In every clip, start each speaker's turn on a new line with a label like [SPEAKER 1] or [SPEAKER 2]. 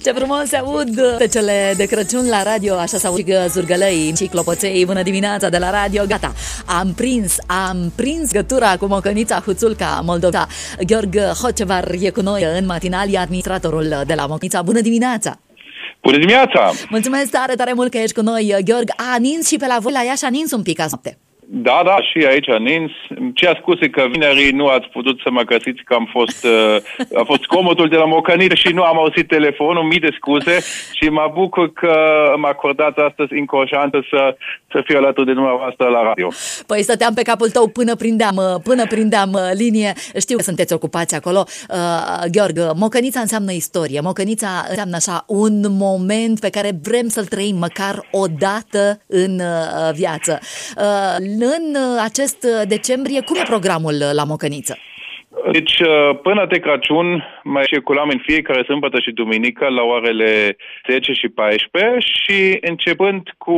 [SPEAKER 1] Ce frumos se aud tecele de Crăciun la radio, așa s-au zurgălăi și clopoței. Bună dimineața de la radio. Gata, am prins gătura cu mocănița Huțulca Moldova. Gheorg Hocevar e cu noi în matinal, e administratorul de la Mocănița. Bună dimineața!
[SPEAKER 2] Bună dimineața!
[SPEAKER 1] Mulțumesc tare mult că ești cu noi, Gheorg. A nins și pe la voi la Iași, a nins un pic azi noapte.
[SPEAKER 2] Da, și aici a nins. Ce scuze că vinerii nu ați putut să mă găsiți, că a fost comodul de la Mocăniță și nu am auzit telefonul, mii de scuze, și mă bucur că mă acordați astăzi încă o șansă să fiu alături de dumneavoastră la radio.
[SPEAKER 1] Păi stăteam pe capul tău până prindeam linie. Știu că sunteți ocupați acolo. Gheorg, Mocănița înseamnă istorie. Mocănița înseamnă așa un moment pe care vrem să-l trăim măcar o dată în viață. În acest decembrie, cum e programul la Mocăniță?
[SPEAKER 2] Deci, până de Crăciun mai circulam în fiecare sâmbătă și duminică la orele 10 și 14 și începând cu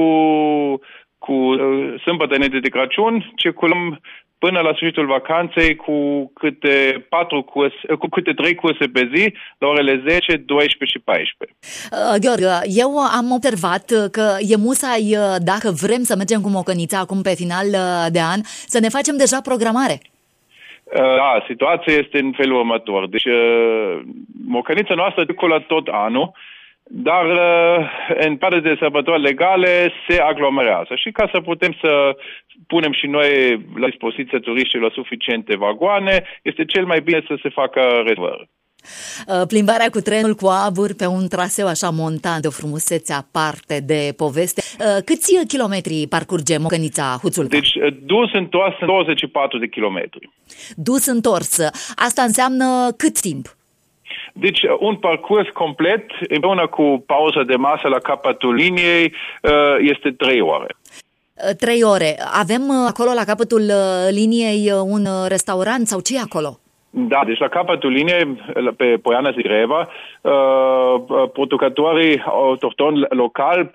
[SPEAKER 2] sâmbătă înainte de Crăciun, circulăm până la sfârșitul vacanței cu câte 3 curse pe zi, la orele 10, 12 și 14.
[SPEAKER 1] Gheorghe, eu am observat că e musai, dacă vrem să mergem cu Mocănița acum pe final de an, să ne facem deja programare.
[SPEAKER 2] Da, situația este în felul următor. Deci, Mocănița noastră circulă tot anul, dar în partea de sărbători legale se aglomerează. Și ca să putem să punem și noi la dispoziția turiștilor suficiente vagoane, este cel mai bine să se facă rezervări.
[SPEAKER 1] Plimbarea cu trenul cu abur pe un traseu așa montan, de o frumusețe aparte de poveste. Câți kilometri parcurge Mocănița Huțulca?
[SPEAKER 2] Deci dus-întors 24 de kilometri.
[SPEAKER 1] Dus-întors. Asta înseamnă cât timp?
[SPEAKER 2] Deci un parcurs complet, împreună cu pauză de masă la capătul liniei, este 3 ore.
[SPEAKER 1] 3 ore. Avem acolo la capătul liniei un restaurant sau ce e acolo?
[SPEAKER 2] Da, deci la capătul liniei, pe Poiana Zigreva, producătorii autohtoni locali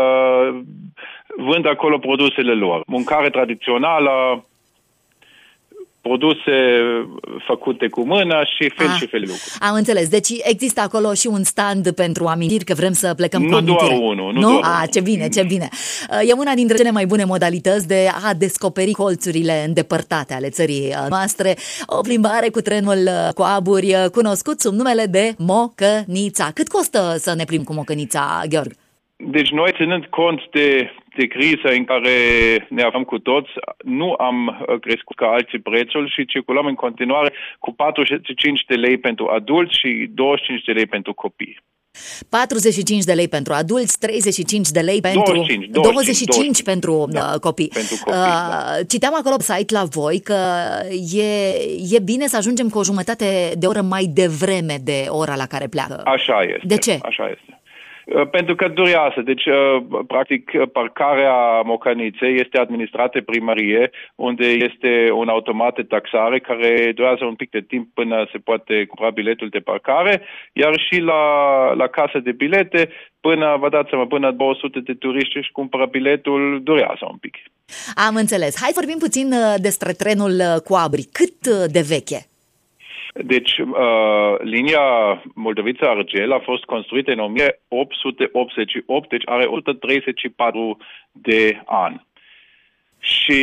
[SPEAKER 2] vând acolo produsele lor. Mâncare tradițională, produse făcute cu mână și fel de lucruri.
[SPEAKER 1] Am înțeles. Deci există acolo și un stand pentru amintiri, că vrem să plecăm cu amintire.
[SPEAKER 2] Nu doar unul.
[SPEAKER 1] Ce bine. E una dintre cele mai bune modalități de a descoperi colțurile îndepărtate ale țării noastre. O plimbare cu trenul cu aburi, cunoscut sub numele de Mocănița. Cât costă să ne plimbăm cu Mocănița, Gheorg?
[SPEAKER 2] Deci noi, ținând cont de criza în care ne aflăm cu toți, nu am crescut ca alții prețul și circulăm în continuare cu 45 de lei pentru adulți și 25 de lei pentru copii.
[SPEAKER 1] 45 de lei pentru adulți, 35 de lei pentru 25 pentru copii.
[SPEAKER 2] Pentru copii, da.
[SPEAKER 1] Citeam acolo pe site la voi că e bine să ajungem cu o jumătate de oră mai devreme de ora la care pleacă.
[SPEAKER 2] Așa este.
[SPEAKER 1] De ce?
[SPEAKER 2] Așa este. Pentru că durează. Deci, practic, parcarea Mocăniței este administrată primărie, unde este un automat de taxare care durează un pic de timp până se poate cumpăra biletul de parcare, iar și la casă de bilete, până 200 de turiști își cumpără biletul, durează un pic.
[SPEAKER 1] Am înțeles. Hai vorbim puțin despre trenul cu aburi. Cât de veche?
[SPEAKER 2] Deci, linia Moldovița-Argel a fost construită în 1888, deci are 134 de ani. Și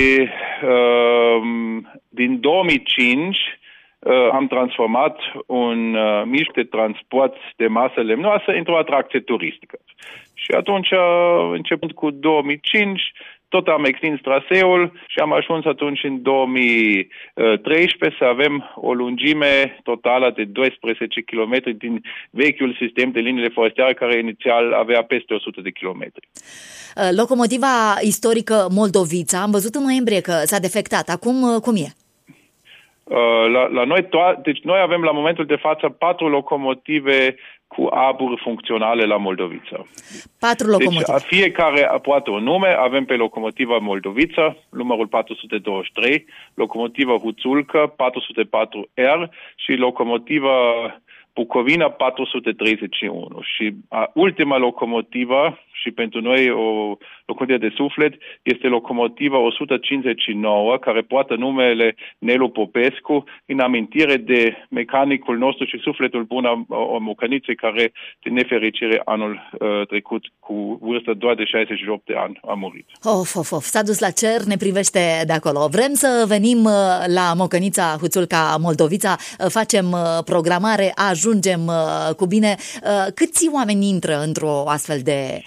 [SPEAKER 2] din 2005 am transformat un mijloc de transport de masă lemnoasă într-o atracție turistică. Și atunci, începând cu 2005, tot am extins traseul și am ajuns atunci în 2013 să avem o lungime totală de 12 km din vechiul sistem de liniile forestiere care inițial avea peste 100 de kilometri.
[SPEAKER 1] Locomotiva istorică Moldovița, am văzut în noiembrie că s-a defectat. Acum cum e?
[SPEAKER 2] La noi, deci noi avem la momentul de față 4 locomotive cu abur funcționale la Moldovița.
[SPEAKER 1] 4 locomotive.
[SPEAKER 2] Deci fiecare poate un nume. Avem pe locomotiva Moldovița, numărul 423, locomotiva Huțulca 404R și locomotiva Bucovina 431. Și ultima locomotivă și pentru noi o locomotivă de suflet este locomotiva 159, care poartă numele Nelu Popescu, în amintire de mecanicul nostru și sufletul bun a Mocăniței, care, din nefericire, anul trecut, cu vârstă doar de 68 de ani, a murit.
[SPEAKER 1] S-a dus la cer, ne privește de acolo. Vrem să venim la Mocănița, Huțulca, Moldovița, facem programare, ajungem cu bine. Câți oameni intră într-o astfel de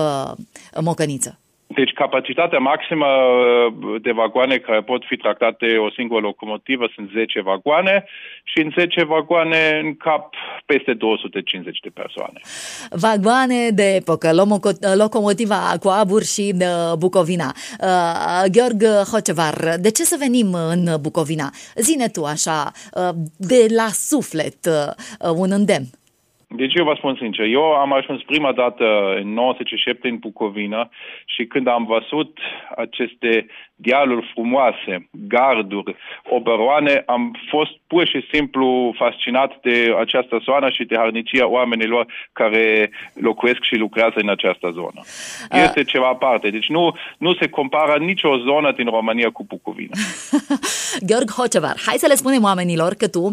[SPEAKER 1] Mocăniță?
[SPEAKER 2] Deci capacitatea maximă de vagoane care pot fi tractate o singură locomotivă sunt 10 vagoane și în 10 vagoane în cap peste 250 de persoane.
[SPEAKER 1] Vagoane de epocă, locomotiva cu abur și Bucovina. Gheorghe Hocevar, de ce să venim în Bucovina? Zine tu așa, de la suflet, un îndemn.
[SPEAKER 2] Deci eu vă spun sincer, eu am ajuns prima dată în 97 în Bucovina și când am văzut aceste dealuri frumoase, garduri, oberoane, am fost pur și simplu fascinat de această zonă și de harnicia oamenilor care locuiesc și lucrează în această zonă. Este ceva aparte, deci nu se compară nicio zonă din România cu Bucovina.
[SPEAKER 1] Gheorghe Hocevar, hai să le spunem oamenilor că tu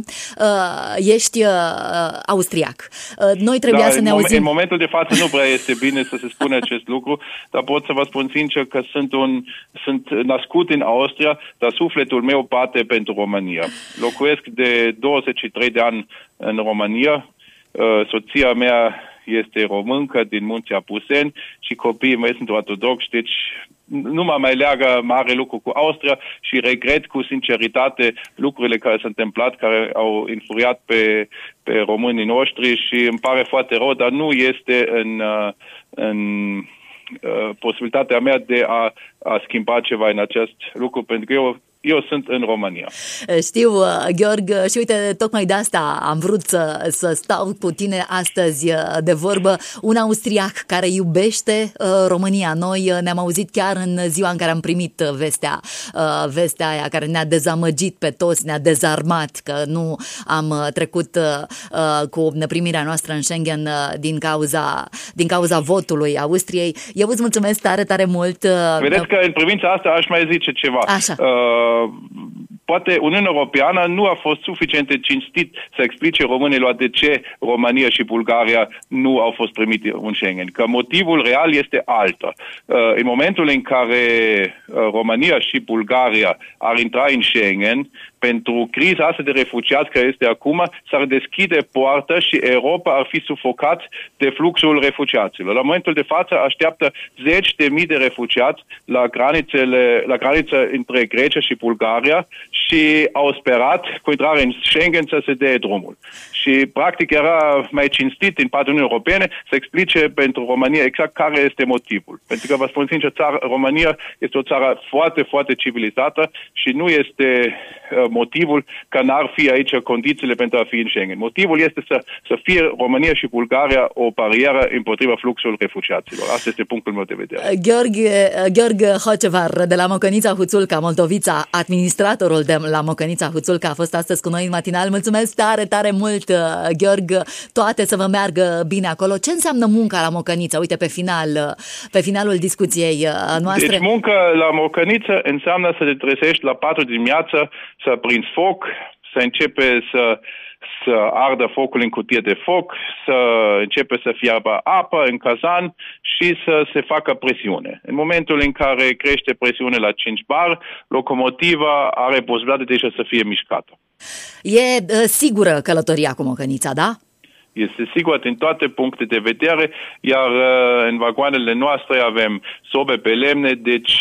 [SPEAKER 1] ești austriac. Noi trebuia să ne auzim.
[SPEAKER 2] În momentul de față nu prea este bine să se spune acest lucru, dar pot să vă spun sincer că sunt născut în Austria, dar sufletul meu bate pentru România. Locuiesc de 23 de ani în România, soția mea este româncă din Munții Apuseni și copiii mei sunt ortodoxi, deci nu mă mai leagă mare lucru cu Austria și regret cu sinceritate lucrurile care s-au întâmplat, care au infuriat pe românii noștri și îmi pare foarte rău, dar nu este în posibilitatea mea de a schimba ceva în acest lucru, pentru că eu sunt în România.
[SPEAKER 1] Știu, Gheorghe, și uite, tocmai de asta am vrut să stau cu tine astăzi de vorbă. Un austriac care iubește România. Noi ne-am auzit chiar în ziua în care am primit vestea aia care ne-a dezamăgit pe toți, ne-a dezarmat, că nu am trecut cu primirea noastră în Schengen din cauza votului Austriei. Eu îți mulțumesc tare, tare mult.
[SPEAKER 2] Vedeți că în privința asta aș mai zice ceva.
[SPEAKER 1] Așa.
[SPEAKER 2] Poate Uniunea Europeană nu a fost suficient de cinstit să explice românilor de ce România și Bulgaria nu au fost primite în Schengen. Că motivul real este altă. În momentul în care România și Bulgaria ar intra în Schengen, pentru criza asta de refugiați care este acum, s-ar deschide poarta și Europa ar fi sufocat de fluxul refugiaților. La momentul de față așteaptă 10.000 de refugiați la granița între Grecia și Bulgaria și au sperat cu intrarea în Schengen să se dea drumul. Și practic era mai cinstit din partea Uniunii Europene să explice pentru România exact care este motivul. Pentru că vă spun sincer, România este o țară foarte, foarte civilizată și nu este motivul că n-ar fi aici condițiile pentru a fi în Schengen. Motivul este să fie România și Bulgaria o barieră împotriva fluxului refugiaților. Asta este punctul meu de vedere.
[SPEAKER 1] Gheorghe Hocevar de la Mocănița, Huțulca, Moldovița, administratorul de la Mocănița, Huțulca, a fost astăzi cu noi în matinal. Mulțumesc tare, tare mult, Gheorghe, toate să vă meargă bine acolo. Ce înseamnă munca la Mocănița? Uite, pe finalul discuției noastre.
[SPEAKER 2] Deci munca la Mocăniță înseamnă să te trezești la 4 dimineața, să prinzi foc, să începe să ardă focul în cutie de foc, să începe să fiarbă apă în cazan și să se facă presiune. În momentul în care crește presiune la 5 bar, locomotiva are posibilitatea deja să fie mișcată.
[SPEAKER 1] E sigură călătoria cu Mocănița, da?
[SPEAKER 2] Este sigur din toate puncte de vedere, iar în vagoanele noastre avem sobe pe lemne, deci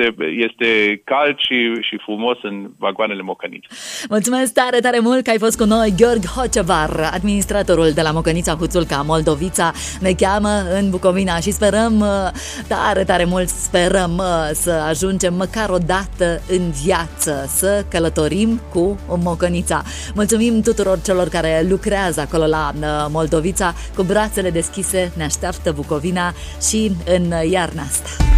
[SPEAKER 2] este cald și frumos în vagoanele Mocănița.
[SPEAKER 1] Mulțumesc tare, tare mult că ai fost cu noi, Gheorghe Hocevar, administratorul de la Mocănița, Huțulca, Moldovița. Ne cheamă în Bucovina și sperăm tare, tare mult, să ajungem măcar o dată în viață să călătorim cu Mocănița. Mulțumim tuturor celor care lucrează acolo la Moldovița. Cu brațele deschise ne așteaptă Bucovina și în iarna asta.